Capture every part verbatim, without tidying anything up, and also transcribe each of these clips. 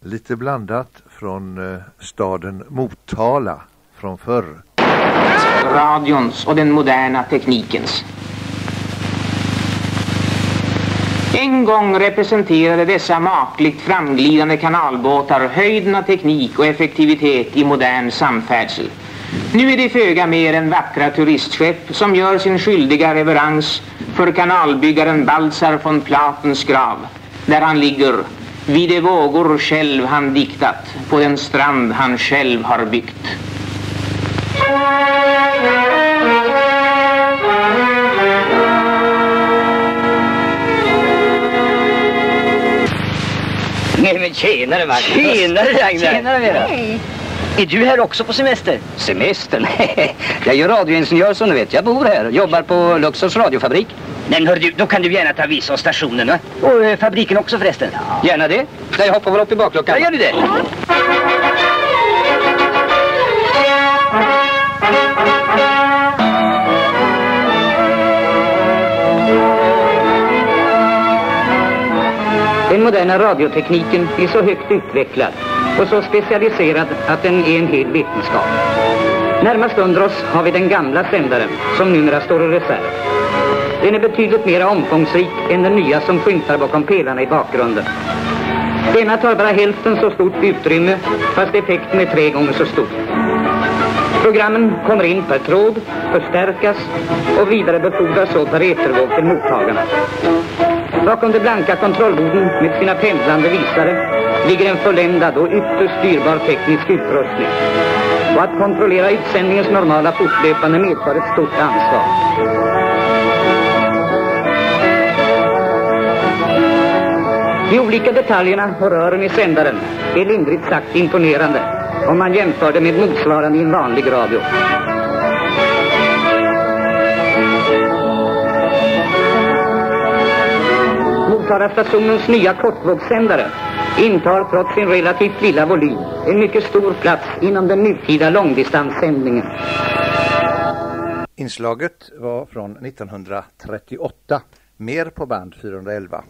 Lite blandat från eh, staden Motala från förr. Radions och den moderna teknikens. En gång representerade dessa makligt framglidande kanalbåtar höjden av teknik och effektivitet i modern samfärdsel. Nu är det föga mer än vackra turistskepp som gör sin skyldiga reverans för kanalbyggaren Baltzar von Platens grav, där han ligger vid de vågor själv han diktat på den strand han själv har byggt. Nej men tjenare Magnus. Tjenare Ragnar. Tjenare Vera. Hej. Är du här också på semester? Semester? Nej, jag är ju radioingenjör som du vet. Jag bor här, jobbar på Luxors radiofabrik. Men hör du, då kan du gärna ta visa oss stationen, va? Och eh, fabriken också förresten. Ja. Gärna det. Så jag hoppar väl upp i bakluckan. Ja, gör du det? Den moderna radiotekniken är så högt utvecklad och så specialiserad att den är en hel vetenskap. Närmast under oss har vi den gamla sändaren som numera står i reserv. Den är betydligt mer omfångsrik än den nya som skymtar bakom pelarna i bakgrunden. Denna tar bara hälften så stort utrymme fast effekten är tre gånger så stor. Programmen kommer in per tråd, förstärkas och vidarebefordras så per etervåg till mottagarna. Bakom de blanka kontrollborden med sina pendlande visare ligger en fulländad och ytterst dyrbar teknisk utrustning. Och att kontrollera utsändningens normala fortlöpande medför ett stort ansvar. De olika detaljerna och rören i sändaren är lindrigt sagt imponerande om man jämför det med motsvarande i en vanlig radio. Motala-stationens nya kortvågssändare intar trots sin relativt lilla volym en mycket stor plats inom den nutida långdistanssändningen. Inslaget var från nittonhundratrettioåtta, mer på band fyrahundraelva.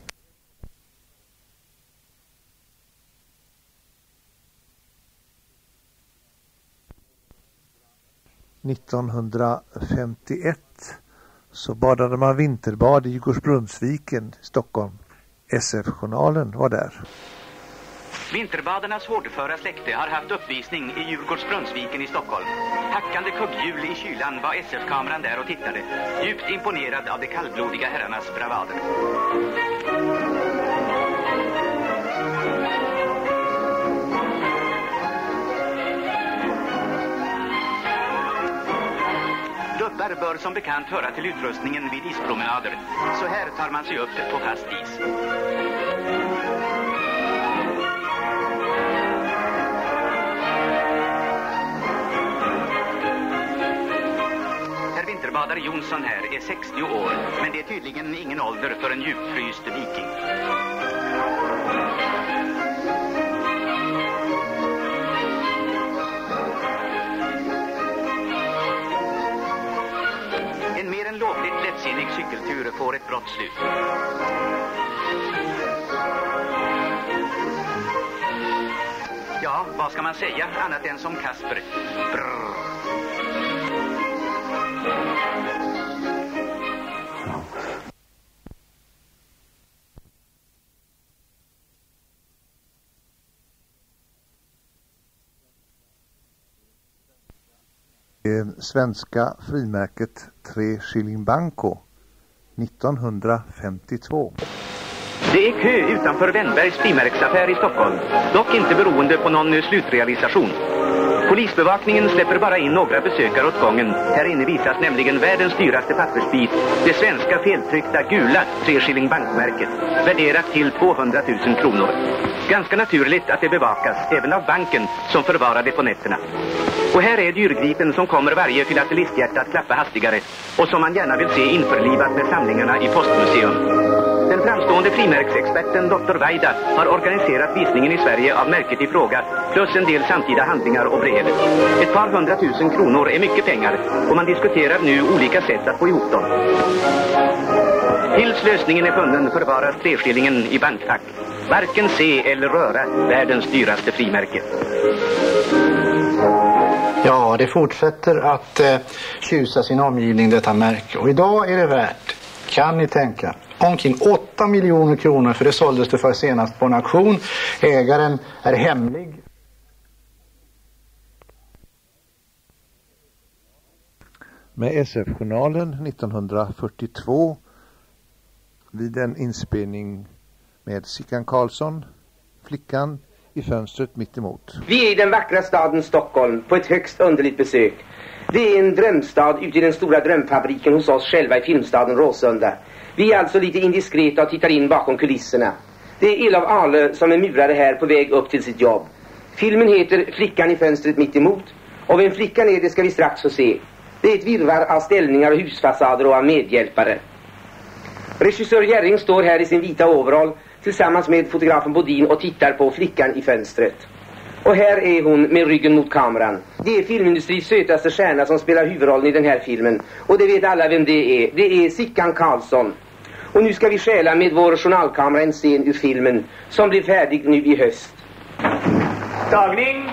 nittonhundrafemtioett så badade man vinterbad i Djurgårdsbrunnsviken i Stockholm. S F-journalen var där. Vinterbadarnas hårdföra släkte har haft uppvisning i Djurgårdsbrunnsviken i Stockholm. Hackande kugghjul i kylan var S F-kameran där och tittade, djupt imponerad av de kallblodiga herrarnas bravader. Dubbar bör som bekant höra till utrustningen vid ispromenader. Så här tar man sig upp på fast is. Herr vinterbadare Jonsson här är sextio år, men det är tydligen ingen ålder för en djupfryst viking. En mer än lovligt lättsinnig cykeltur får ett brått slut. Ja, vad ska man säga annat än som Kasper? Brrr. Svenska frimärket tre shilling banco nittonhundrafemtiotvå. Det är kö utanför Wennbergs frimärksaffär i Stockholm, dock inte beroende på någon slutrealisation. Polisbevakningen släpper bara in några besökare åt gången. Här inne visas nämligen världens dyraste pappersbit, det svenska feltryckta gula tre shilling bankmärket, värderat till tvåhundratusen kronor. Ganska naturligt att det bevakas även av banken som förvarar det på nätterna. Och här är dyrgripen som kommer varje filatelisthjärta att klappa hastigare och som man gärna vill se införlivat med samlingarna i Postmuseum. Den framstående frimärksexperten doktor Vaida har organiserat visningen i Sverige av märket i fråga, plus en del samtida handlingar och brev. Ett par hundratusen kronor är mycket pengar och man diskuterar nu olika sätt att få ihop dem. Tills lösningen är funnen förvaras treskillingen i bankfack. Varken se eller röra världens dyraste frimärke. Ja, det fortsätter att eh, tjusa sin omgivning, detta märke. Och idag är det värt, kan ni tänka, omkring åtta miljoner kronor, för det såldes det för senast på en auktion. Ägaren är hemlig. Med S F-journalen nittonhundrafyrtiotvå vid en inspelning med Sickan Karlsson, flickan i fönstret mitt emot. Vi är i den vackra staden Stockholm på ett högst underligt besök. Det är en drömstad ute i den stora drömfabriken hos oss själva i filmstaden Råsunda. Vi är alltså lite indiskreta och tittar in bakom kulisserna. Det är Elof Ale som är murare här på väg upp till sitt jobb. Filmen heter Flickan i fönstret mitt emot, och vem flickan är det ska vi strax få se. Det är ett virrvarr av ställningar och husfasader och av medhjälpare. Regissör Jerring står här i sin vita overall tillsammans med fotografen Bodin och tittar på Flickan i fönstret. Och här är hon med ryggen mot kameran. Det är filmindustris sötaste stjärna som spelar huvudrollen i den här filmen. Och det vet alla vem det är. Det är Sickan Karlsson. Och nu ska vi stjäla med vår journalkamera en scen ur filmen som blir färdig nu i höst. Tagning!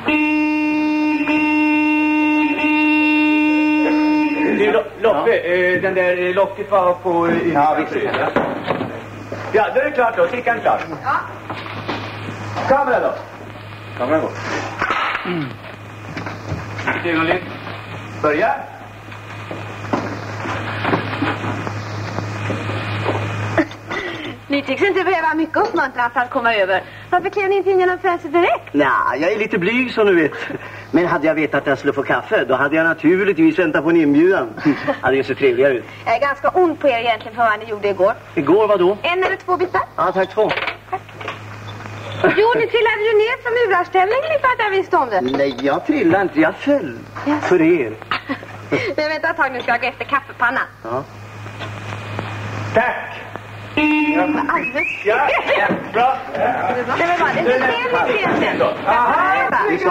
Du, Loppe, eh, den där locket var på... Eh, ja, visst. Ja, då är det klart då. Sickan klart. Ja. Kamera då. Kamera går. Mm. Ett ögonblick. Börja. Ni tycks inte behöva mycket uppmuntran för att komma över. Varför klev ni inte in genom fönstret direkt? Nej, jag är lite blyg som du vet. Men hade jag vetat att jag skulle få kaffe, då hade jag naturligtvis väntat på en inbjudan. Hade ju så trevligare ut. Jag är ganska ond på er egentligen för vad ni gjorde igår. Igår vad då? En eller två bitar? Ja, tack två. Tack. Jo, ni trillade ju ner från murarställningen för att jag visste om det. Nej, jag trillade inte. Jag föll. Ja. För er. Men vänta ett tag, nu ska jag gå efter kaffepannan. Ja. Tack! Ja, alldeles. Ja, ja, bra. Det var bara det. Det är lite egentligen. Aha!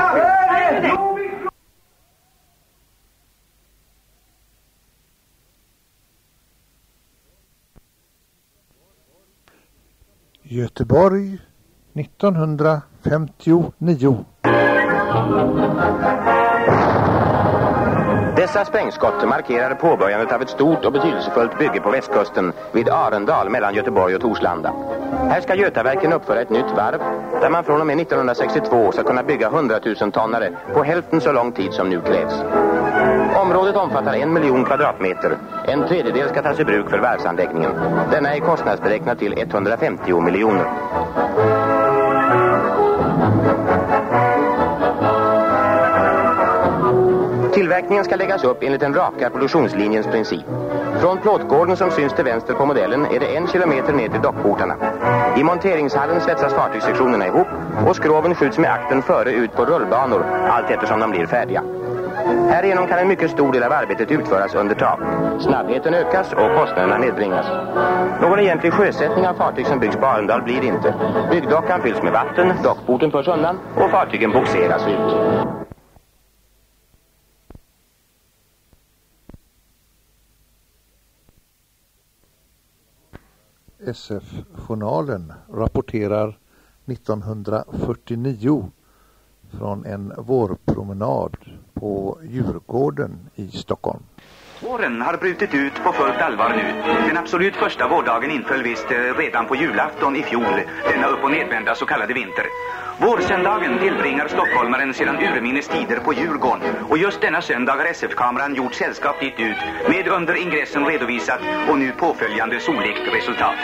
Göteborg nittonhundrafemtionio. Dessa sprängskott markerar påbörjandet av ett stort och betydelsefullt bygge på västkusten vid Arendal mellan Göteborg och Torslanda. Här ska Götaverken uppföra ett nytt varv där man från och med nittonhundrasextiotvå ska kunna bygga hundratusen tonnare på hälften så lång tid som nu krävs. Området omfattar en miljon kvadratmeter. En tredjedel ska tas i bruk för varvsanläggningen. Denna är kostnadsberäknad till etthundrafemtio miljoner. Tillverkningen ska läggas upp enligt den raka produktionslinjens princip. Från plåtgården som syns till vänster på modellen är det en kilometer ner till dockportarna. I monteringshallen svetsas fartygssektionerna ihop och skroven skjuts med akten före ut på rullbanor allt eftersom de blir färdiga. Härigenom kan en mycket stor del av arbetet utföras under tak. Snabbheten ökas och kostnaderna nedbringas. Någon egentlig sjösättning av fartyg som byggs på Arendal blir inte. Byggdockan fylls med vatten, dockporten förs undan och fartygen bogseras ut. S F-journalen rapporterar nittonhundrafyrtionio från en vårpromenad på Djurgården i Stockholm. Våren har brutit ut på fullt allvar nu. Den absolut första vårdagen inföll visst redan på julafton i fjol, denna upp- och nedvända så kallade vinter. Vårsöndagen tillbringar stockholmaren sedan urminnes tider på Djurgården, och just denna söndag har S F-kameran gjort sällskap dit ut med under ingressen redovisat och nu påföljande solikt resultat.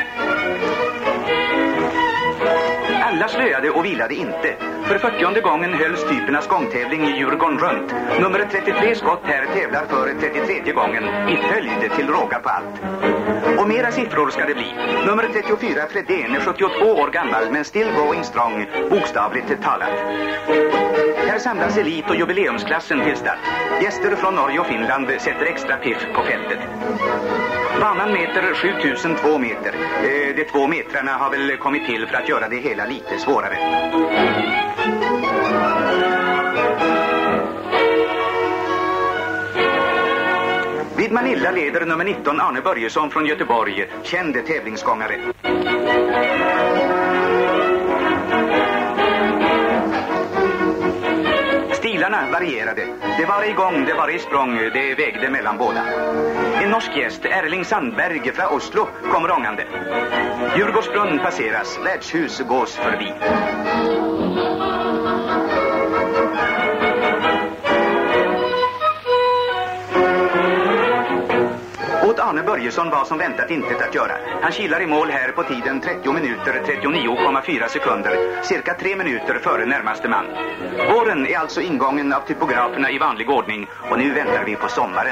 Alla slöade och vilade inte. För fyrtionde gången hölls typernas gångtävling i Djurgården runt. Nummer trettiotre skott här tävlar för trettiotredje gången i följd till råga på allt. Och mera siffror ska det bli. Nummer trettiofyra Fredén är sjuttiotvå år gammal men still going strong, bokstavligt talat. Här samlas elit- och jubileumsklassen till start. Gäster från Norge och Finland sätter extra piff på fältet. Banan mäter sju tusen två meter. Eh, de två metrarna har väl kommit till för att göra det hela lite svårare. Vid Vid Manilla leder nummer nitton Arne Börjesson från Göteborg, känd tävlingsgångare. Stilarna varierade. Det var igång, det var i språng, det vägde mellan båda. En norsk gäst, Erling Sandberg från Oslo, kom rångande. Djurgårdsbrunn passeras, värdshus gås förbi. Åt Arne Börjesson var som väntat intet att göra. Han kilar i mål här på tiden trettio minuter trettionio komma fyra sekunder, cirka tre minuter före närmaste man. Våren är alltså ingången av typograferna i vanlig ordning och nu väntar vi på sommaren.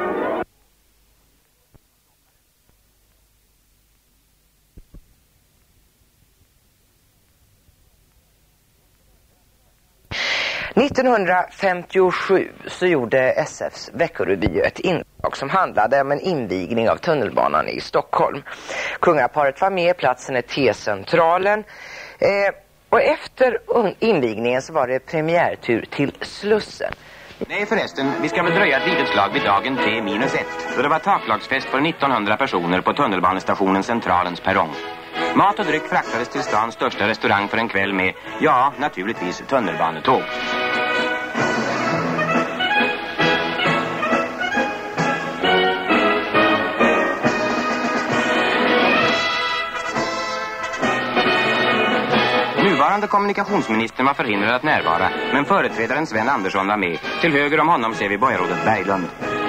nittonhundrafemtiosju så gjorde S F:s veckorevy ett inslag som handlade om en invigning av tunnelbanan i Stockholm. Kungaparet var med, platsen är T-centralen. Eh, och efter invigningen så var det premiärtur till Slussen. Nej förresten, vi ska väl dröja ett litet slag vid dagen T minus ett. Då det var taklagsfest för nittonhundra personer på tunnelbanestationen Centralens perrong. Mat och dryck fraktades till stans största restaurang för en kväll med, ja, naturligtvis tunnelbanetåg. Nuvarande kommunikationsministern var förhindrad att närvara, men företrädaren Sven Andersson var med. Till höger om honom ser vi borgarrådet Berglund.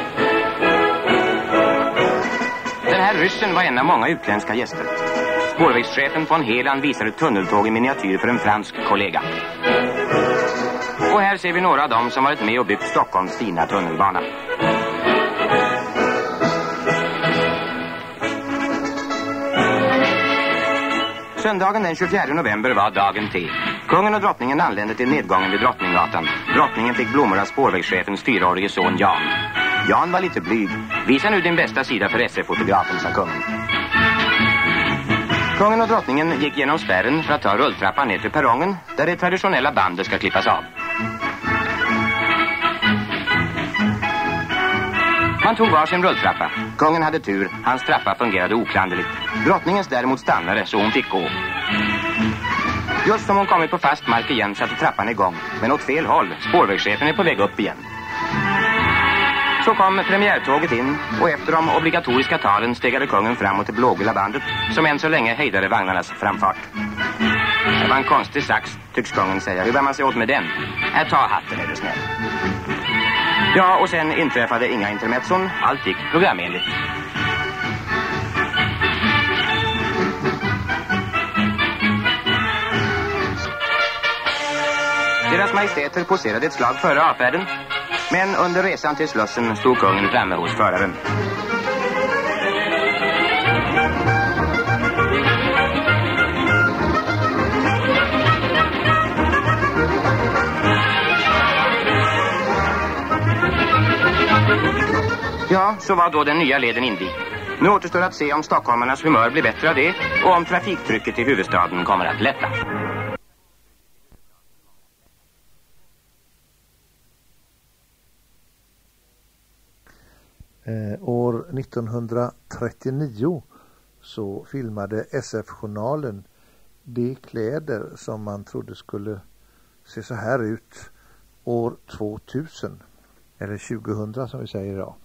Den här ryssen var en av många utländska gäster. Spårvägschefen von Heland visade ett tunneltåg i miniatyr för en fransk kollega. Och här ser vi några av dem som varit med och byggt Stockholms fina tunnelbana. Söndagen den tjugofjärde november var dagen T. Kungen och drottningen anlände till nedgången vid Drottninggatan. Drottningen fick blommor av spårvägschefens fyraårige son Jan. Jan var lite blyg. Visa nu din bästa sida för S F-fotografen, sa kungen. Kungen och drottningen gick genom spärren för att ta rulltrappan ner till perrongen där det traditionella bandet ska klippas av. Man tog var sin rulltrappa. Kungen hade tur, hans trappa fungerade oklanderligt. Drottningens däremot stannade så hon fick gå. Just som hon kommit på fast mark igen satte trappan igång, men åt fel håll. Spårvägschefen är på väg upp igen. Så kom premiärtåget in och efter de obligatoriska talen stegade kungen framåt till blågula bandet som än så länge hejdade vagnarnas framfart. Det var en konstig sax, tycks kungen säga. Hur bär man sig åt med den? Här, ta hatten, är du snäll. Ja, och sen inträffade inga intermezzon. Allt gick programenligt. Deras majestäter poserade ett slag före avfärden, men under resan till Slussen stod kungen framme hos föraren. Ja, så var då den nya leden invigd. Nu återstår att se om stockholmarnas humör blir bättre av det och om trafiktrycket i huvudstaden kommer att lätta. Eh, år nittonhundratrettionio så filmade S F-journalen de kläder som man trodde skulle se så här ut år tvåtusen. Eller tjugohundra som vi säger idag.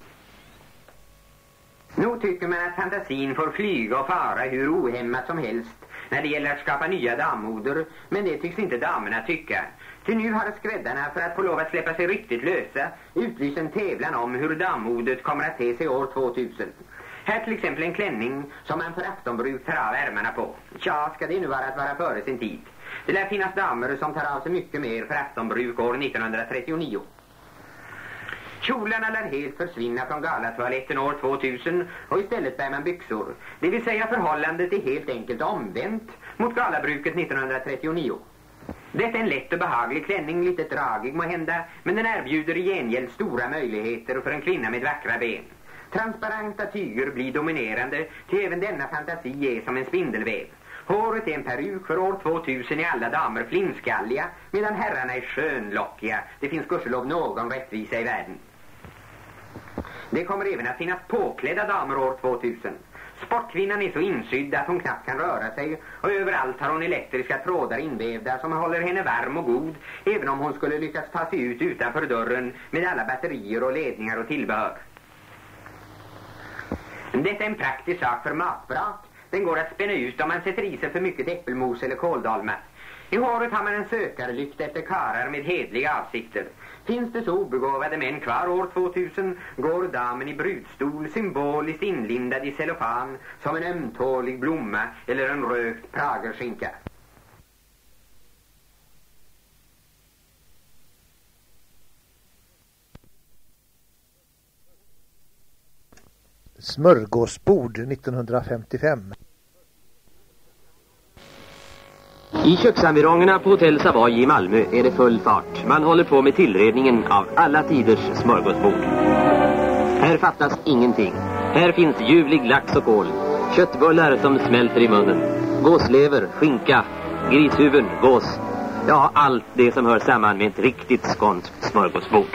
Nu tycker man att fantasin får flyga och fara hur ohämmat som helst när det gäller att skapa nya dammoder, men det tycks inte damerna tycka. Till nu har skräddarna, för att få lov att släppa sig riktigt lösa, utlyst en tävlan om hur dammodet kommer att te sig år tvåtusen. Här till exempel en klänning som man för aftonbruk tar av ärmarna på. Tja, ska det nu vara att vara före sin tid. Det lär finnas damer som tar av sig mycket mer för aftonbruk år nittonhundratrettionio. Kjolarna lär helt försvinna från galatoaletten år tvåtusen och istället bär man byxor. Det vill säga förhållandet är helt enkelt omvänt mot galabruket nittonhundratrettionio. Detta är en lätt och behaglig klänning, lite dragig må hända, men den erbjuder i gengäld stora möjligheter för en kvinna med vackra ben. Transparenta tyger blir dominerande, till även denna fantasi är som en spindelväv. Håret är en peruk, för år tvåtusen är alla damer flinskalliga, medan herrarna är skönlockiga. Det finns gudskelov någon rättvisa i världen. Det kommer även att finnas påklädda damer år tvåtusen. Sportkvinnan är så insydd att hon knappt kan röra sig, och överallt har hon elektriska trådar invävda som håller henne varm och god, även om hon skulle lyckas ta sig ut utanför dörren med alla batterier och ledningar och tillbehör. Detta är en praktisk sak för matbrak. Den går att spänna ut om man sätter i sig för mycket äppelmos eller kåldalmat. I håret har man en sökarlykt efter karar med hedliga avsikter. Finns det så obegåvade män kvar år tvåtusen går damen i brudstol symboliskt inlindad i cellofan som en ömtålig blomma eller en rökt pragerskinka. Smörgåsbord nittonhundrafemtiofem. I köksambirongerna på Hotell Savoy i Malmö är det full fart. Man håller på med tillredningen av alla tiders smörgåsbord. Här fattas ingenting. Här finns ljuvlig lax och kål, köttbullar som smälter i munnen, gåslever, skinka, grishuvud, gås. Ja, allt det som hör samman med ett riktigt skånskt smörgåsbord.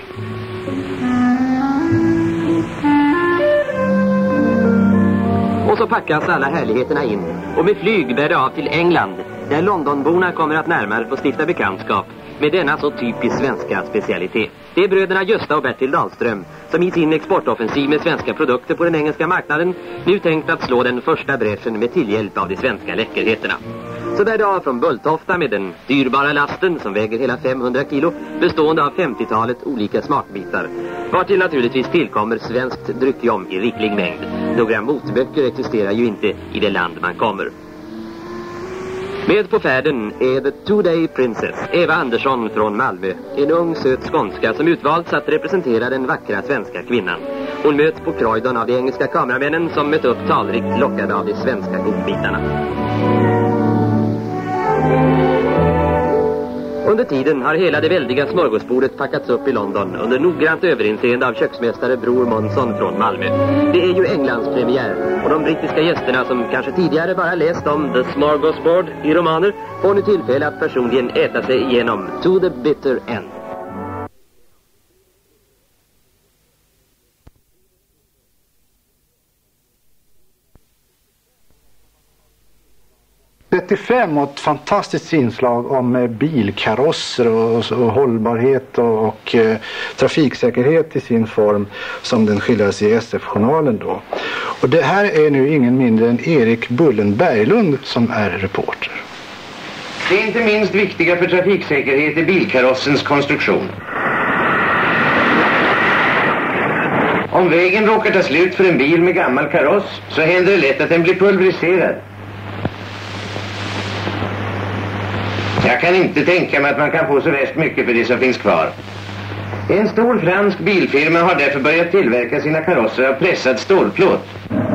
Och så packas alla härligheterna in, och med flyg bär det av till England, där Londonborna kommer att närmare få stifta bekantskap med denna så typiskt svenska specialitet. Det är bröderna Gösta och Bertil Dahlström som i sin exportoffensiv med svenska produkter på den engelska marknaden nu tänkt att slå den första bräschen med tillhjälp av de svenska läckerheterna. Så bär det av från Bulltofta med den dyrbara lasten som väger hela femhundra kilo, bestående av femtiotalet olika smakbitar, vartill naturligtvis tillkommer svenskt dryckjom i riklig mängd. Några motböcker existerar ju inte i det land man kommer. Med på färden är The Two-Day Princess, Eva Andersson från Malmö, en ung söt skånska som utvalts att representera den vackra svenska kvinnan. Hon möts på Croydon av de engelska kameramännen som mött upp talrikt lockade av de svenska godbitarna. Under tiden har hela det väldiga smörgåsbordet packats upp i London under noggrant överinseende av köksmästare Bror Månsson från Malmö. Det är ju Englands premiär, och de brittiska gästerna som kanske tidigare bara läst om The Smorgasbord i romaner får nu tillfälle att personligen äta sig igenom To the Bitter End. trettiofem och ett fantastiskt inslag om bilkarosser och, och hållbarhet och, och eh, trafiksäkerhet i sin form som den skildras i S F-journalen då. Och det här är nu ingen mindre än Erik Bullen Berglund som är reporter. Det är inte minst viktiga för trafiksäkerhet i bilkarossens konstruktion. Om vägen råkar ta slut för en bil med gammal kaross så händer det lätt att den blir pulveriserad. Jag kan inte tänka mig att man kan få så värst mycket för det som finns kvar. En stor fransk bilfirma har därför börjat tillverka sina karosser av pressad stålplåt.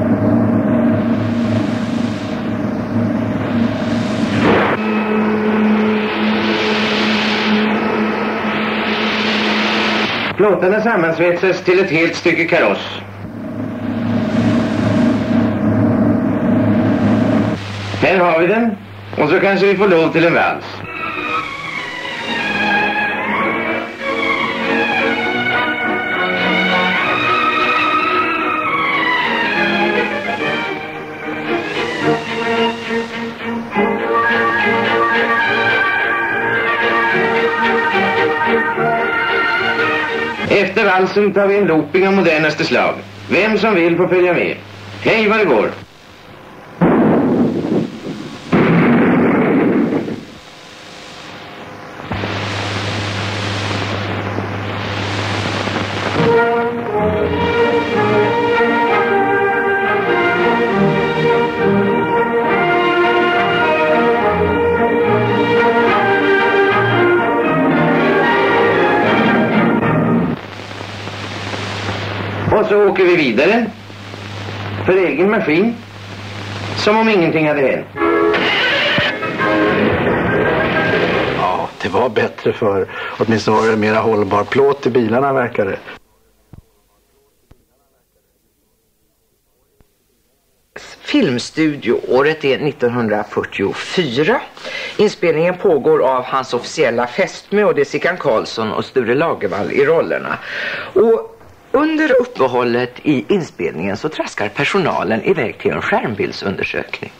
Plåtarna sammansvetsas till ett helt stycke kaross. Här har vi den. Och så kanske vi får lov till en vals. Efter valsen tar vi en looping av modernaste slag. Vem som vill får följa med. Hej vad det går. Och så åker vi vidare för egen maskin som om ingenting hade hänt. Ja, det var bättre för åtminstone var det mera hållbar plåt i bilarna verkade. Filmstudio, året är nittonhundrafyrtiofyra. Inspelningen pågår av hans officiella fästmö och det är Sickan Karlsson och Sture Lagervall i rollerna. Och Under uppehållet i inspelningen så traskar personalen iväg till en skärmbildsundersökning.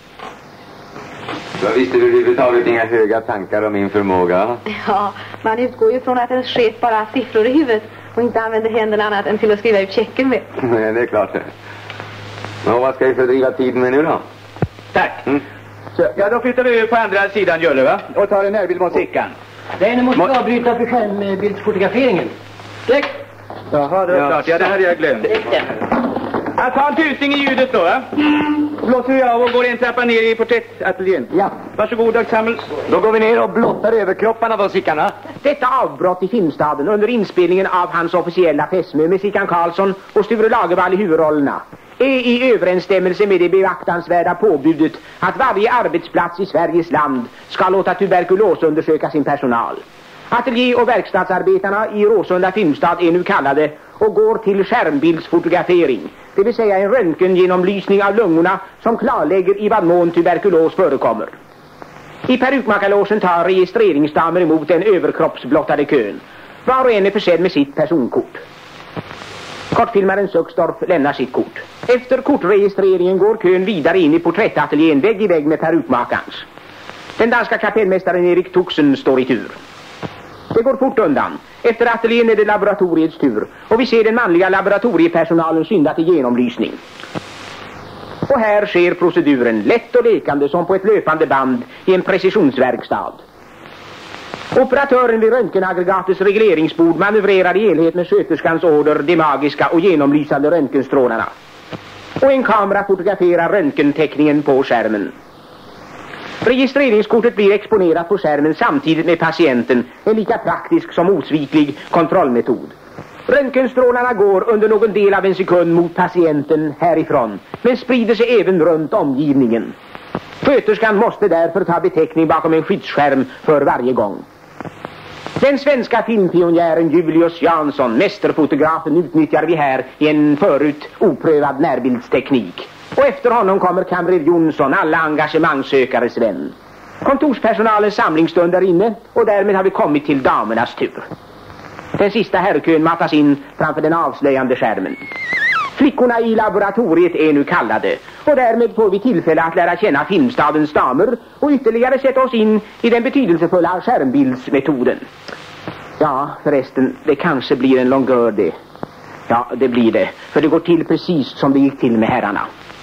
Jag visste överhuvudtaget inga höga tankar om min förmåga. Ja, man utgår ju från att en chef bara har siffror i huvudet och inte använder händerna annat än till att skriva ut checken med. Nej, det är klart det. Men vad ska vi fördriva tiden med nu då? Tack. Mm. Så, ja, då flyttar vi på andra sidan Jölle, va? Och tar en närbild mot Sickan. Nej, nu måste vi avbryta för skärmbildsfotograferingen. Direkt. Jaha, det är ja. klart. Ja, det hade jag glömt. Jag tar en tusing i ljudet då, va? Blåser vi av och går en trappa ner i porträttateljén. Ja. Varsågod, Dag Samuels. Då går vi ner och blottar överkropparna på Sickarna. Detta avbrott i Filmstaden under inspelningen av hans officiella fästmö med Sickan Karlsson och Sture Lagervall i huvudrollerna är i överensstämmelse med det beaktansvärda påbudet att varje arbetsplats i Sveriges land ska låta tuberkulos undersöka sin personal. Ateljé- och verkstadsarbetarna i Råsunda Filmstad är nu kallade och går till skärmbildsfotografering, det vill säga en röntgengenomlysning av lungorna som klarlägger i vad mån tuberkulos förekommer. I perukmakarlogen tar registreringsdamer emot den överkroppsblottade kön. Var och en är försedd med sitt personkort. Kortfilmaren Suxdorf lämnar sitt kort. Efter kortregistreringen går kön vidare in i porträttateljén vägg i vägg med perukmakarens. Den danska kapellmästaren Erik Tuxen står i tur. Det går fort undan. Efter ateljén är det laboratoriets tur och vi ser den manliga laboratoriepersonalen skynda till genomlysning. Och här sker proceduren lätt och lekande som på ett löpande band i en precisionsverkstad. Operatören vid röntgenaggregatets regleringsbord manövrerar i enlighet med sköterskans order de magiska och genomlysande röntgenstrålarna. Och en kamera fotograferar röntgenteckningen på skärmen. Registreringskortet blir exponerat på skärmen samtidigt med patienten, en lika praktisk som osviklig kontrollmetod. Röntgenstrålarna går under någon del av en sekund mot patienten härifrån, men sprider sig även runt omgivningen. Sköterskan måste därför ta beteckning bakom en skyddsskärm för varje gång. Den svenska filmpionjären Julius Jansson, mästerfotografen, utnyttjar vi här i en förut oprövad närbildsteknik. Och efter honom kommer kamrer Jonsson, alla engagemangssökares vän. Kontorspersonalens samlingsstund är inne och därmed har vi kommit till damernas tur. Den sista herrkön matas in framför den avslöjande skärmen. Flickorna i laboratoriet är nu kallade och därmed får vi tillfälle att lära känna Filmstadens damer och ytterligare sätta oss in i den betydelsefulla skärmbildsmetoden. Ja, förresten, det kanske blir en longör det. Ja, det blir det, för det går till precis som det gick till med herrarna.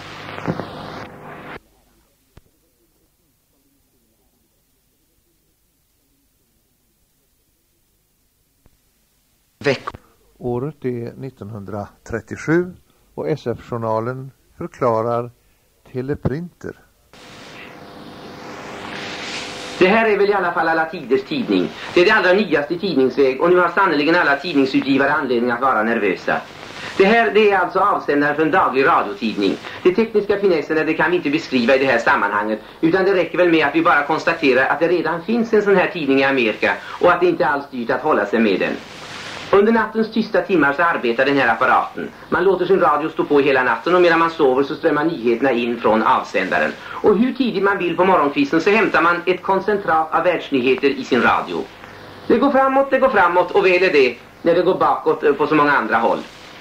Året är nittonhundratrettiosju och S F-journalen förklarar teleprinter. Det här är väl i alla fall alla tiders tidning. Det är det allra nyaste tidningsväg och nu har sannoliken alla tidningsutgivare anledning att vara nervösa. Det här det är alltså avsändaren för en daglig radiotidning. De tekniska finesserna det kan vi inte beskriva i det här sammanhanget, utan det räcker väl med att vi bara konstaterar att det redan finns en sån här tidning i Amerika och att det inte alls dyrt att hålla sig med den. Under nattens tysta timmar så arbetar den här apparaten. Man låter sin radio stå på hela natten och medan man sover så strömmar nyheterna in från avsändaren. Och hur tidigt man vill på morgonkvisten så hämtar man ett koncentrat av världsnyheter i sin radio. Det går framåt, det går framåt och väl är det när det går bakåt på så många andra håll.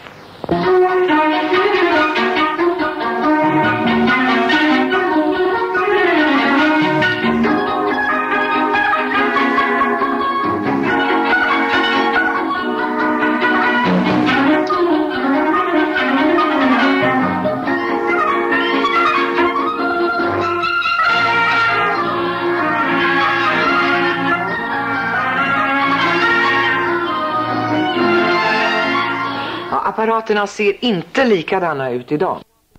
Apparaterna ser inte likadana ut idag.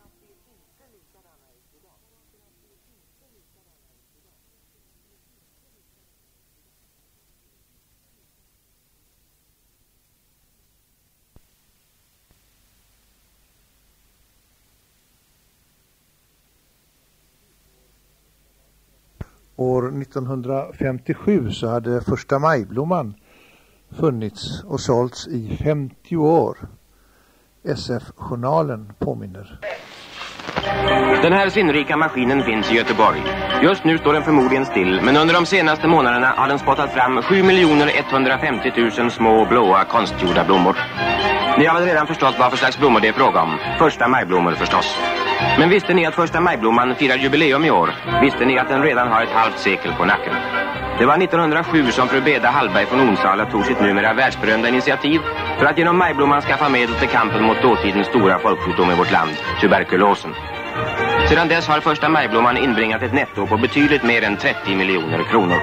År nittonhundrafemtiosju så hade första majblomman funnits och sålts i femtio år. S F-journalen påminner. Den här sinnrika maskinen finns i Göteborg. Just nu står den förmodligen still, men under de senaste månaderna har den spottat fram sju miljoner etthundrafemtio tusen små blåa konstgjorda blommor. Ni har väl redan förstått vad för slags blommor det är fråga om. Första majblommor förstås. Men visste ni att första majblomman firar jubileum i år? Visste ni att den redan har ett halvt sekel på nacken? Det var nittonhundrasju som fru Beda Hallberg från Onsala tog sitt numera världsberömda initiativ för att genom majblomman skaffa medel till kampen mot dåtidens stora folksjukdom i vårt land, tuberkulosen. Sedan dess har första majblomman inbringat ett netto på betydligt mer än trettio miljoner kronor.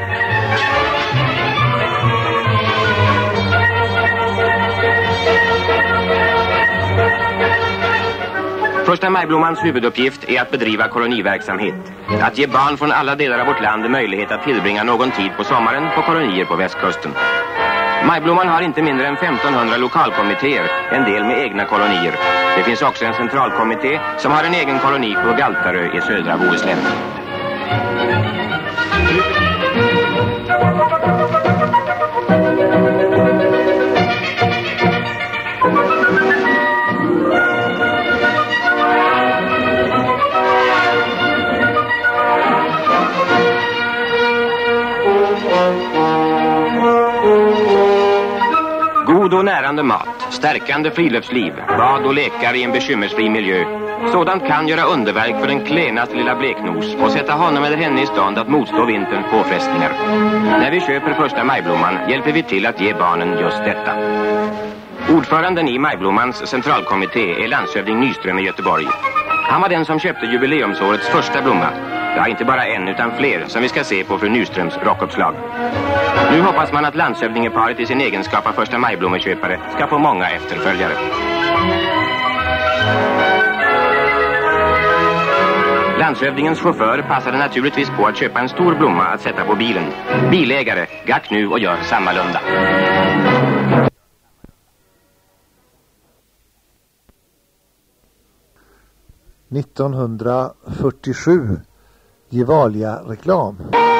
Första majblommans huvuduppgift är att bedriva koloniverksamhet. Att ge barn från alla delar av vårt land möjlighet att tillbringa någon tid på sommaren på kolonier på västkusten. Majblomman har inte mindre än femtonhundra lokalkommittéer, en del med egna kolonier. Det finns också en centralkommitté som har en egen koloni på Galtarö i södra Bohuslän. God och närande mat, stärkande friluftsliv, bad och lekar i en bekymmersfri miljö. Sådant kan göra underverk för den klenaste lilla bleknos och sätta honom eller henne i stånd att motstå vinterns påfrestningar. När vi köper första majblomman hjälper vi till att ge barnen just detta. Ordföranden i majblommans centralkommitté är landshövding Nyström i Göteborg. Han var den som köpte jubileumsårets första blomma. Ja, inte bara en utan fler som vi ska se på fru Nyströms rockuppslag. Nu hoppas man att landshövdingeparet i sin egenskap av första majblommeköpare ska få många efterföljare. Landshövdingens chaufför passade naturligtvis på att köpa en stor blomma att sätta på bilen. Bilägare, gack nu och gör sammalunda. nittonhundrafyrtiosju Gevalia-reklam.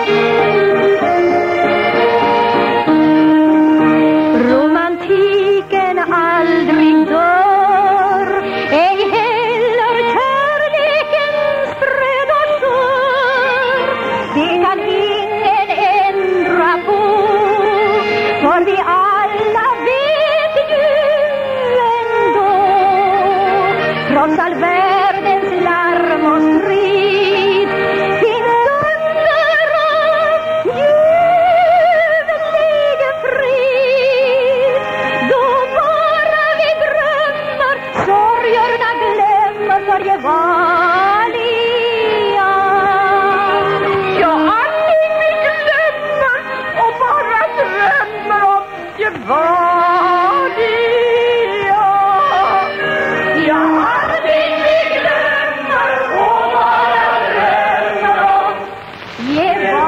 Romantiken aldrig dör, ej heller kärlekens bröd och skör. Det kan ingen ändra på, för vi alla vet ju ändå, trots all världens larm och strid, finns under oss ljuvlig frid. Då bara vi drömmer, sorgerna glömmer för Gevalia. Ja, aldrig vi glömmer och bara drömmer om Gevalia. Ja, aldrig vi glömmer och bara drömmer om Gevalia.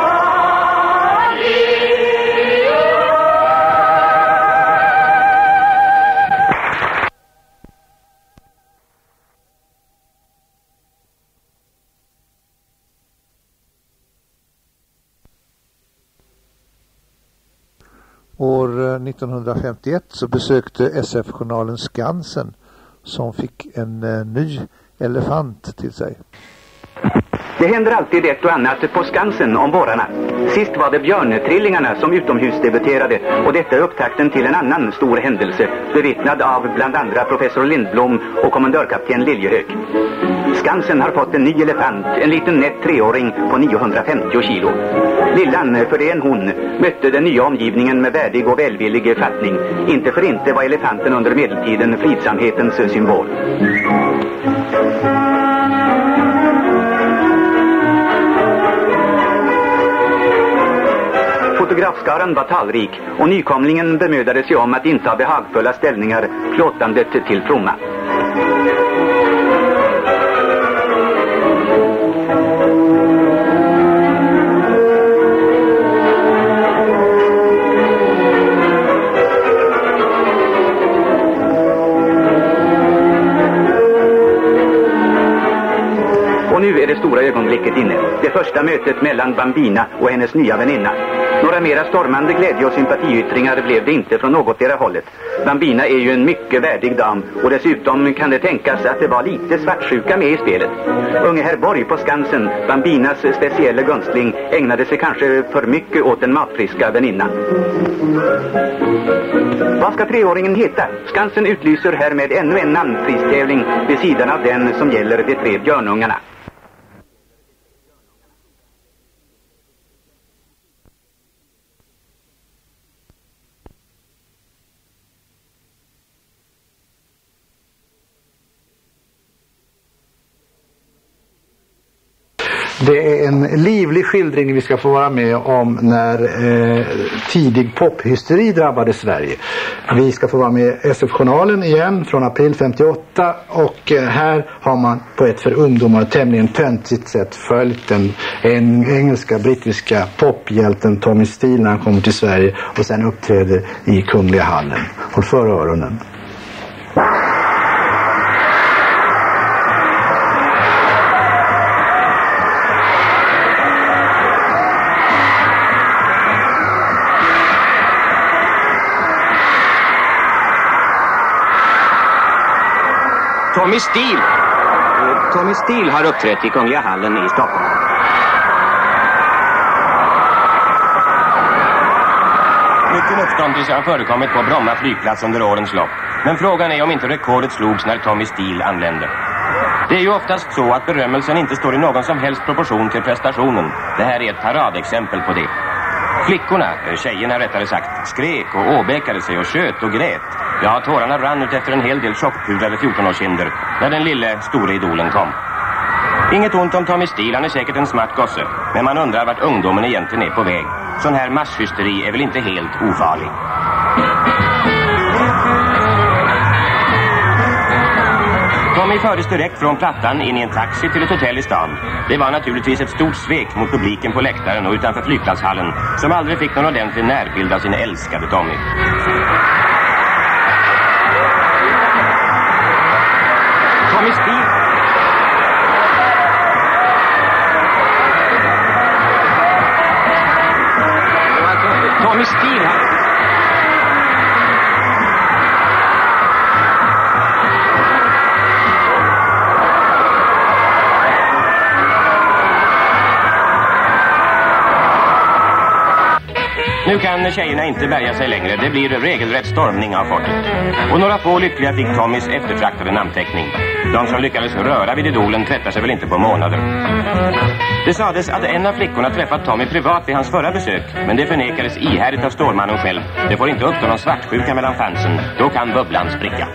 År nittonhundrafemtioett så besökte S F-journalen Skansen som fick en eh, ny elefant till sig. Det händer alltid ett och annat på Skansen om vårarna. Sist var det björntrillingarna som utomhusdebuterade, och detta är upptakten till en annan stor händelse, bevittnad av bland andra professor Lindblom och kommendörkapten Liljehög. Skansen har fått en ny elefant, en liten nätt treåring på niohundrafemtio kilo. Lillan, för det är en hon, mötte den nya omgivningen med värdig och välvillig fattning. Inte för inte var elefanten under medeltiden fridsamhetens symbol. Fotografskaran var talrik, och nykomlingen bemödade sig om att inta behagfulla ställningar, plåtandet till fromma. Och nu är det stora ögonblicket inne. Det första mötet mellan Bambina och hennes nya väninna. Några mera stormande glädje- och sympatiyttringar blev det inte från något era hållet. Bambina är ju en mycket värdig dam och dessutom kan det tänkas att det var lite svartsjuka med i spelet. Unge herr Borg på Skansen, Bambinas speciella gunstling, ägnade sig kanske för mycket åt den matfriska väninnan. Vad ska treåringen heta? Skansen utlyser härmed ännu en namnpristävling vid sidan av den som gäller de tre björnungarna. Det är en livlig skildring vi ska få vara med om när eh, tidig pophysteri drabbade Sverige. Vi ska få vara med i S F-journalen igen från april femtioåtta och eh, här har man på ett för ungdomar tämligen töntigt sätt följt den en engelska, brittiska pophjälten Tommy Steele när han kommer till Sverige och sen uppträder i Kungliga hallen. Håll för öronen. Tommy Steele. Tommy Steele har uppträtt i Kungliga hallen i Stockholm. Mycket uppståndelse har förekommit på Bromma flygplats under årens lopp. Men frågan är om inte rekordet slogs när Tommy Steele anlände. Det är ju oftast så att berömmelsen inte står i någon som helst proportion till prestationen. Det här är ett paradexempel på det. Flickorna, tjejerna rättare sagt, skrek och åbäkade sig och sköt och grät. Ja, tårarna rann ut efter en hel del tjockpudlade fjorton-årskinder när den lille stora idolen kom. Inget ont om Tommy Steele, han är säkert en smart gosse. Men man undrar vart ungdomen egentligen är på väg. Sån här masshysteri är väl inte helt ofarlig. Tommy fördes direkt från plattan in i en taxi till ett hotell i stan. Det var naturligtvis ett stort svek mot publiken på läktaren och utanför flygplatshallen som aldrig fick någon ordentlig närbild av sin älskade Tommy. Tommy Steele. Tommy Steele. Nu kan tjejerna inte bärga sig längre. Det blir regelrätt stormning av fortet. Och några få lyckliga fick Tommys eftertraktade namnteckning. De som lyckades röra vid idolen tvättar sig väl inte på månader. Det sades att en av flickorna träffat Tommy privat vid hans förra besök. Men det förnekades ihärdigt av Stålmannen själv. Det får inte uppstå någon svartsjuka mellan fansen. Då kan bubblan spricka.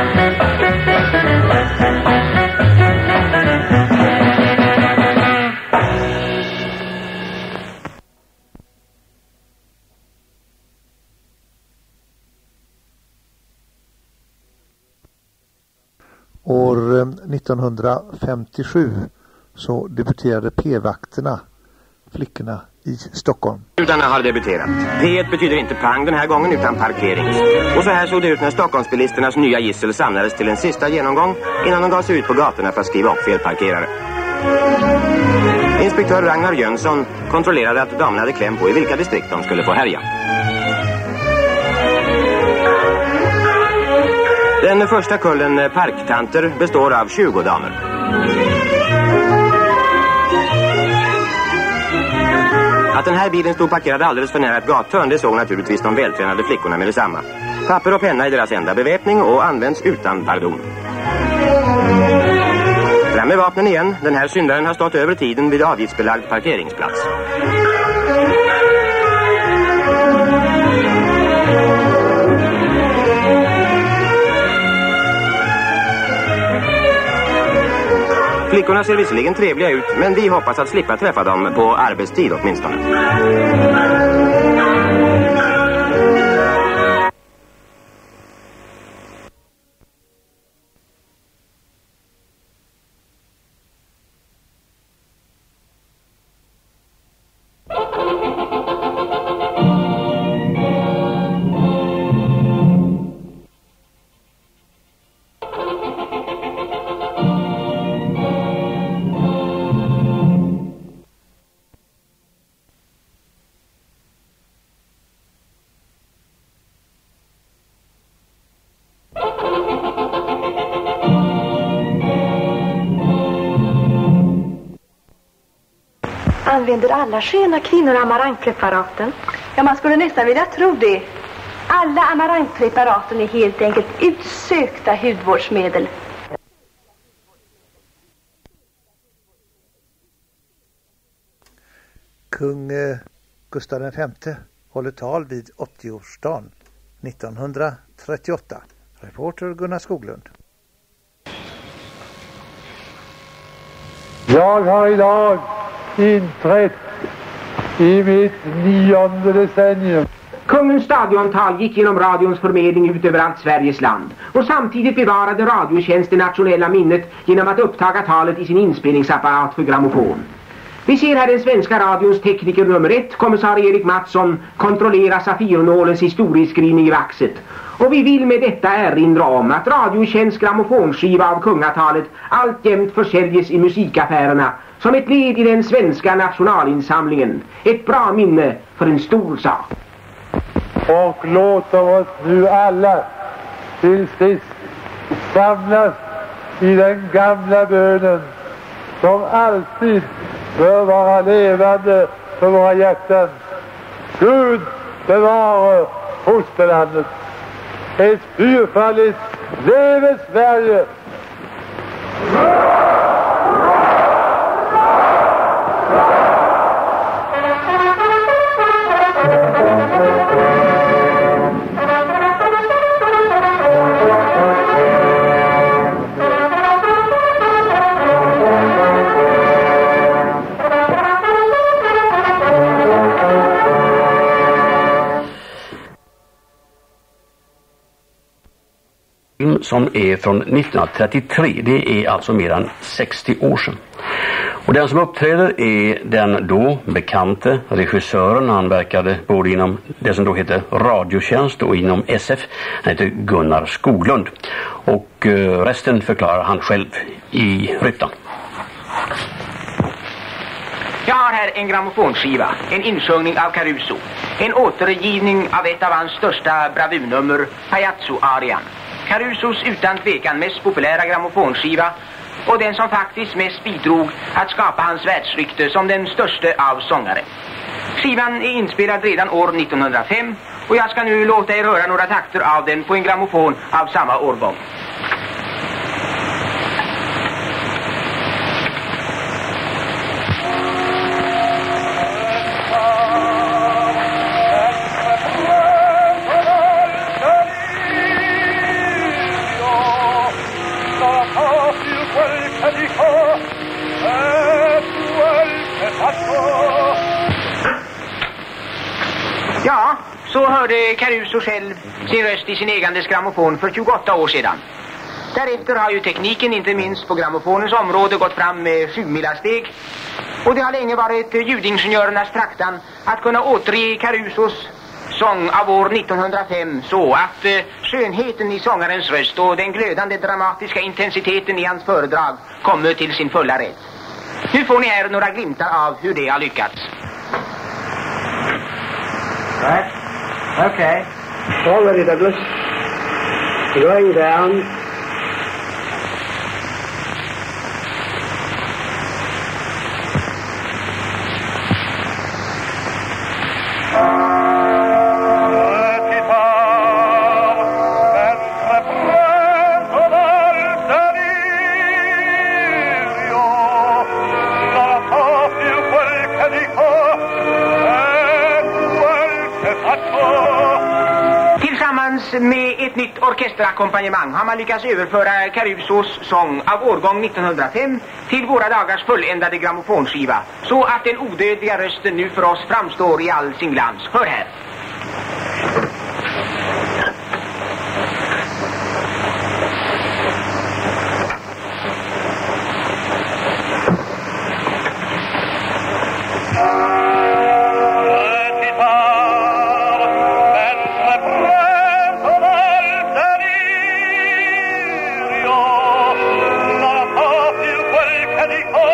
År nittonhundrafemtiosju så debuterade P-vakterna, flickorna i Stockholm. Utan har debuterat. P ett betyder inte pang den här gången utan parkering. Och så här såg det ut när Stockholmsbilisternas nya gissel samlades till en sista genomgång innan de gav sig ut på gatorna för att skriva upp felparkerare. Inspektör Ragnar Jönsson kontrollerade att damerna hade kläm på i vilka distrikt de skulle få härja. Den första kullen parktanter består av tjugo damer. Att den här bilen stod parkerad alldeles för nära ett gathörn, det såg naturligtvis de vältränade flickorna med detsamma. Papper och penna är deras enda beväpning och används utan pardon. Fram med vapnen igen. Den här syndaren har stått över tiden vid avgiftsbelagd parkeringsplats. Flickorna ser visserligen trevliga ut, men vi hoppas att slippa träffa dem på arbetstid åtminstone. Använder alla sköna kvinnor amarangpreparaten? Ja, man skulle nästan vilja tro det. Alla amarangpreparaten är helt enkelt utsökta hudvårdsmedel. Kung Gustav den femte håller tal vid åttioårsdagen nittonhundratrettioåtta. Reporter Gunnar Skoglund. Jag har idag inträtt i mitt nionde decennium. Kungens stadiontal gick genom radions förmedling ut över allt Sveriges land och samtidigt bevarade Radiotjänst det nationella minnet genom att upptaga talet i sin inspelningsapparat för grammofon. Vi ser här den svenska radions tekniker nummer ett, kommissarie Erik Mattsson, kontrollera Safirnålens historieskrivning i vaxet. Och vi vill med detta erinra om att Radiotjänst grammofonskiva av kungatalet alltjämt försäljes i musikaffärerna som ett led i den svenska nationalinsamlingen. Ett bra minne för en stor sak. Och låter oss nu alla till sist samlas i den gamla bönen som alltid bör vara levande för våra hjärtan. Gud bevare fosterlandet. Ett fyrfaldigt leve Sverige! Som är från nittonhundratrettiotre, det är alltså mer än sextio år sedan. Och den som uppträder är den då bekante regissören. Han verkade både inom det som då heter Radiotjänst och inom S F. Han heter Gunnar Skoglund. Och resten förklarar han själv i rutan. Jag har här en grammofonskiva, en insjungning av Caruso, en återgivning av ett av hans största bravurnummer, Pajazzo-arian. Carusos utan tvekan mest populära grammofonskiva och den som faktiskt mest bidrog att skapa hans världsrykte som den största av sångare. Skivan är inspelad redan år nittonhundrafem och jag ska nu låta er höra några takter av den på en grammofon av samma årgång. Ja, så hörde Caruso själv sin röst i sin egandes grammofon för tjugoåtta år sedan. Därefter har ju tekniken, inte minst på grammofonens område, gått fram med sjumilasteg. Och det har länge varit ljudingenjörernas traktan att kunna återge Carusos sång av år nittonhundrafem så att eh, skönheten i sångarens röst och den glödande dramatiska intensiteten i hans föredrag kommer till sin fulla rätt. Nu får ni här några glimtar av hur det har lyckats. Right. Okay. All ready, Douglas. Going down. Med ett nytt orkesterakkompanjemang har man lyckats överföra Carusos sång av årgång nittonhundrafem till våra dagars fulländade grammofonskiva så att den odödliga rösten nu för oss framstår i all sin glans. Hör här!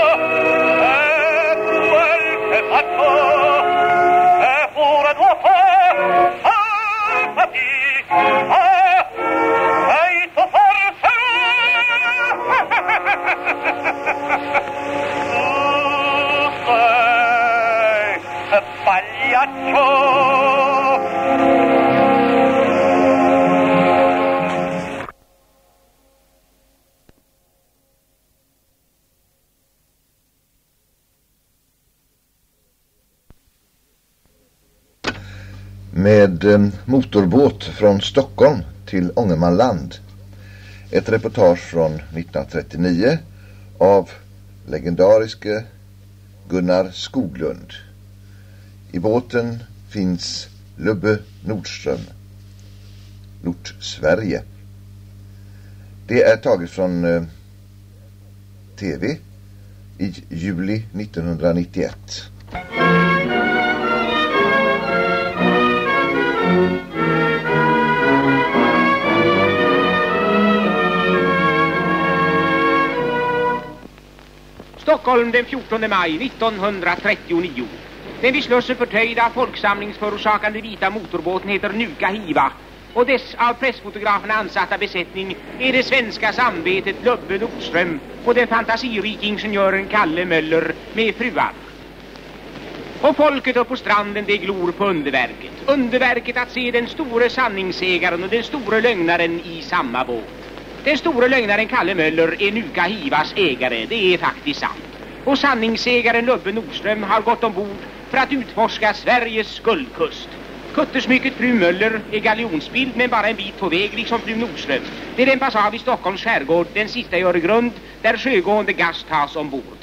För ett med motorbåt från Stockholm till Ångermanland. Ett reportage från nittonhundratrettionio av legendariske Gunnar Skoglund. I båten finns Lubbe Nordström, Nord-Sverige. Det är taget från eh, tv i juli nittonhundranittioett. Stockholm den fjortonde maj nittonhundratrettionio. Den vid Slussen förtöjda folksamlingsförorsakande vita motorbåten heter Nuka Hiva och dess av pressfotograferna ansatta besättning är det svenska samvetet Lubbe Nordström och den fantasirike ingenjören Kalle Möller med fruar. Och folket upp på stranden det glor på underverket. Underverket att se den store sanningsägaren och den store lögnaren i samma båt. Den store lögnaren Kalle Möller är Nuka Hivas ägare, det är faktiskt sant. Och sanningsägaren Lubbe Nordström har gått ombord för att utforska Sveriges guldkust. Kuttersmycket fru Möller är galjonsbild men bara en bit på väg liksom fru Nordström. Det lämpas av i Stockholms skärgård, den sista i Öregrund, där sjögående gast tas ombord.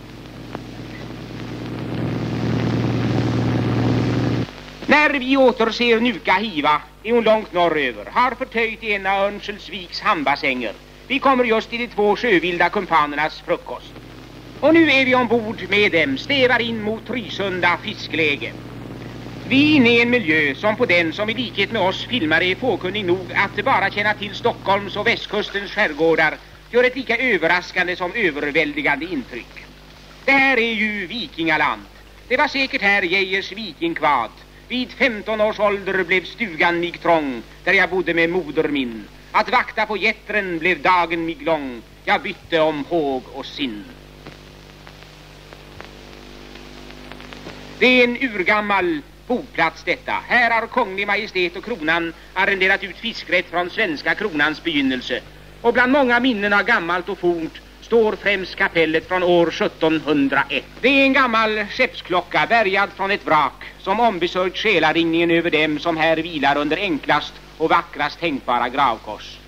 När vi återser Nuka Hiva är hon långt norröver, har förtöjt i en av Örnsköldsviks hamnbassänger. Vi kommer just till de två sjövilda kumpanernas frukost. Och nu är vi ombord med dem, stävar in mot Trysunda fiskläge. Vi är inne i en miljö som på den som i likhet med oss filmare är fåkunnig nog att bara känna till Stockholms och västkustens skärgårdar gör ett lika överraskande som överväldigande intryck. Det här är ju vikingaland. Det var säkert här Geijers vikingkvad. Vid femton års ålder blev stugan mig trång, där jag bodde med moder min. Att vakta på jättren blev dagen mig lång. Jag bytte om håg och sinn. Det är en urgammal boplats detta. Här har kunglig majestät och kronan arrenderat ut fiskrätt från svenska kronans begynnelse. Och bland många minnen av gammalt och fornt står främst kapellet från år sjuttonhundraett. Det är en gammal skeppsklocka bärgad från ett vrak som ombesörjt själaringningen över dem som här vilar under enklast och vackrast tänkbara gravkors.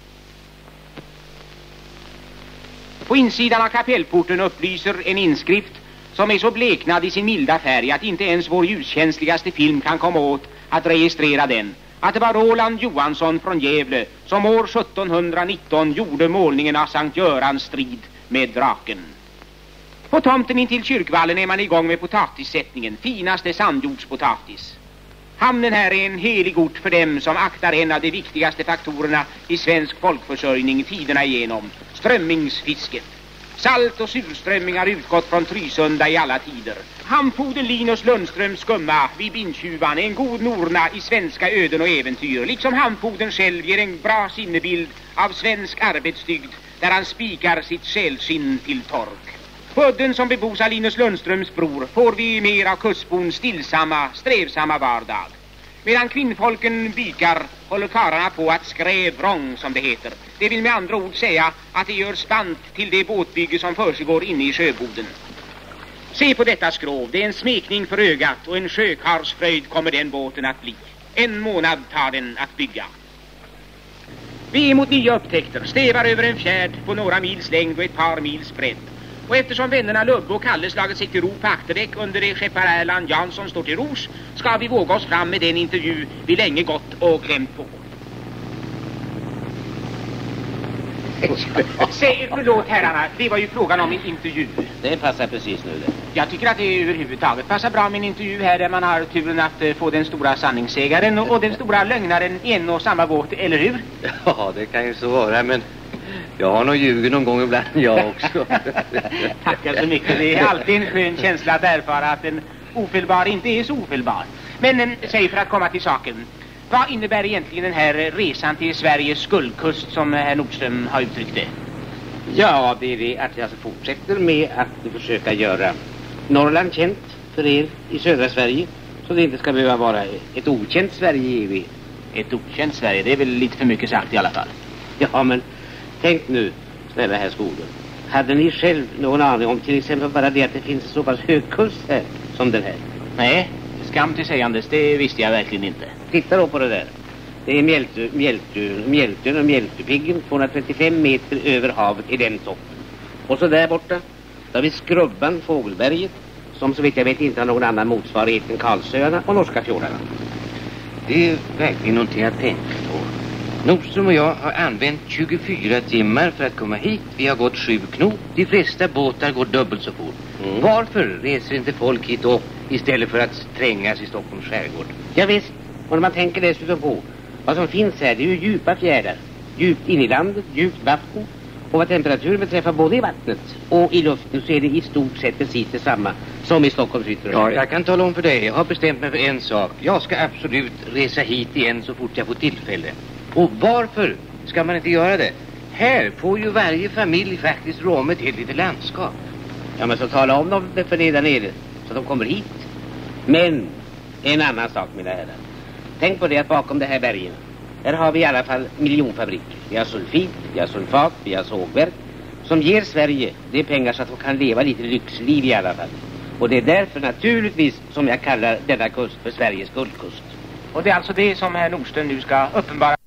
På insidan av kapellporten upplyser en inskrift som är så bleknad i sin milda färg att inte ens vår ljuskänsligaste film kan komma åt att registrera den. Att det var Roland Johansson från Gävle som år sjuttonhundranitton gjorde målningen av Sankt Görans strid med draken. På tomten intill kyrkvallen är man igång med potatissättningen, finaste sandjordspotatis. Hamnen här är en helig ort för dem som aktar en av de viktigaste faktorerna i svensk folkförsörjning tiderna igenom, strömmingsfisket. Salt och surströmming har utgått från Trysunda i alla tider. Hamnfoden Linus Lundströms skumma vid Bintjuvan är en god norna i svenska öden och äventyr. Liksom hamnfoden själv ger en bra sinnebild av svensk arbetsdygd där han spikar sitt själskinn till tork. På udden som bebos av Linus Lundströms bror får vi mer av kustbons stillsamma, strävsamma vardag. Medan kvinnfolken bykar håller karlarna på att skräv vrång som det heter. Det vill med andra ord säga att det gör spant till det båtbygge som försiggår inne i sjöboden. Se på detta skrov, det är en smekning för ögat och en sjökarsfröjd kommer den båten att bli. En månad tar den att bygga. Vi är mot nya upptäckter, stävar över en fjärd på några mils längd och ett par mils bredd. Och eftersom vännerna Lubbe och Kalle slagit sig till ro på akterdäck under det skeppar Erland Jansson står till ros, ska vi våga oss fram med den intervju vi länge gått och glömt på. Säg, förlåt herrarna, det var ju frågan om en intervju. Det passar precis nu det. Jag tycker att det överhuvudtaget passar bra med en intervju här där man har turen att uh, få den stora sanningssägaren och, och den stora lögnaren i en och samma båt, eller hur? Ja, det kan ju så vara, men jag har nog ljugit någon gång ibland, jag också. Tackar så mycket, det är alltid en skön känsla att erfara att en ofelbar inte är så ofelbar. Men um, säg för att komma till saken. Vad innebär egentligen den här resan till Sveriges guldkust som herr Nordström har uttryckt det? Ja, det är det att jag fortsätter med att försöka göra Norrland känt för er i södra Sverige. Så det inte ska behöva vara ett okänt Sverige i evighet. Ett okänt Sverige, det är väl lite för mycket sagt i alla fall. Ja, men tänk nu, snälla herr Skoglund. Hade ni själv någon aning om till exempel bara det att det finns en så pass hög kust här som den här? Nej, skam till sägandes, det visste jag verkligen inte. Titta då på det där. Det är Mjältö, Mjältö, Mjältön och Mjältöpiggen, tvåhundratrettiofem meter över havet i den toppen. Och så där borta, då har vi Skrubban, Fågelberget, som så vitt jag vet inte har någon annan motsvarighet än Karlsöarna och Norska fjordarna. Det är verkligen någonting att tänka på. Nordström och jag har använt tjugofyra timmar för att komma hit. Vi har gått sju knop. De flesta båtar går dubbelt så fort. Mm. Varför reser inte folk hit upp istället för att trängas i Stockholms skärgård? Ja visst, och när man tänker dessutom på vad som finns här, det är ju djupa fjärdar. Djupt in i landet, djupt vatten. Och vad temperaturen beträffar både i vattnet och i luften så är det i stort sett precis detsamma som i Stockholms yttre. Ja, jag kan tala om för dig. Jag har bestämt mig för en sak. Jag ska absolut resa hit igen så fort jag får tillfälle. Och varför ska man inte göra det? Här får ju varje familj faktiskt råma ett helt litet landskap. Ja, men så tala om dem för det där nere så de kommer hit. Men en annan sak, mina herrar. Tänk på det att bakom det här bergen där har vi i alla fall miljonfabriker. Vi har sulfit, vi har sulfat, vi har sågverk som ger Sverige det pengar så att de kan leva lite lyxliv i alla fall. Och det är därför naturligtvis som jag kallar denna kust för Sveriges guldkust. Och det är alltså det som herr Nordström nu ska uppenbara.